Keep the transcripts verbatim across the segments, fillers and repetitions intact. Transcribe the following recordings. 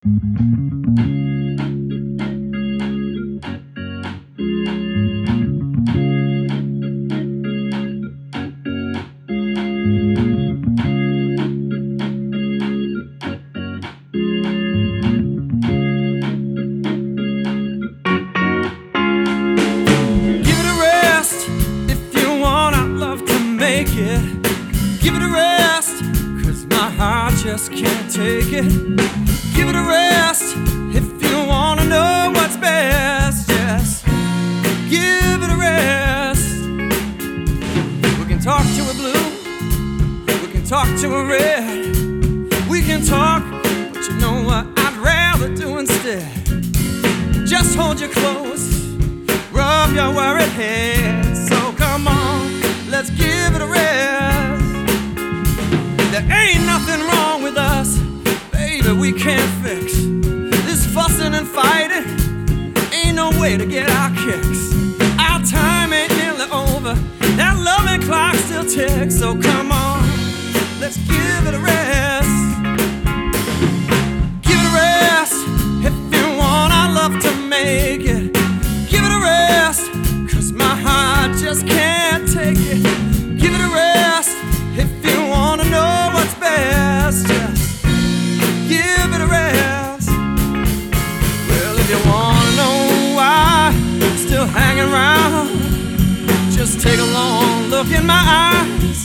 Give it a rest, cause my heart just can't take it. Give it a rest, if you wanna know what's best. Yes, give it a rest. We can talk to a blue, we can talk to a red. We can talk, but you know what I'd rather do instead? Just hold you close, rub your worried head. So come on, let's give it a rest. There ain't nothing wrong with us, baby, we can't fix this fussing and fighting. Ain't no way to get our kicks. Our time ain't nearly over, that loving clock still ticks. So come on, let's give it a rest. Give it a rest, if you want our love to make it. Give it a rest, cause my heart just can't take it. Give it a rest, if you wanna know what's best. Just give it a rest. Well, if you wanna know why I'm still hanging around, just take a long look in my eyes.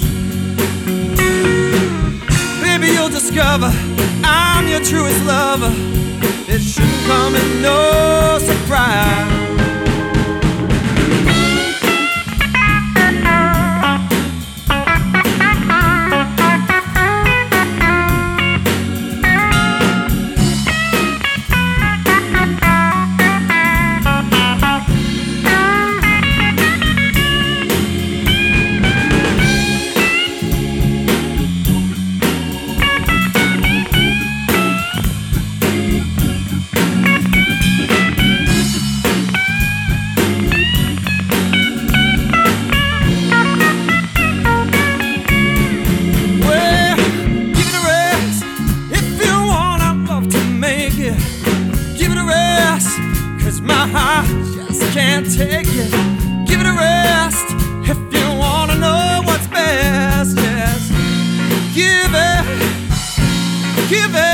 Baby, you'll discover I'm your truest lover. It shouldn't come as no surprise. Give it a rest, cause my heart just can't take it. Give it a rest, if you wanna know what's best. Yes, give it, give it.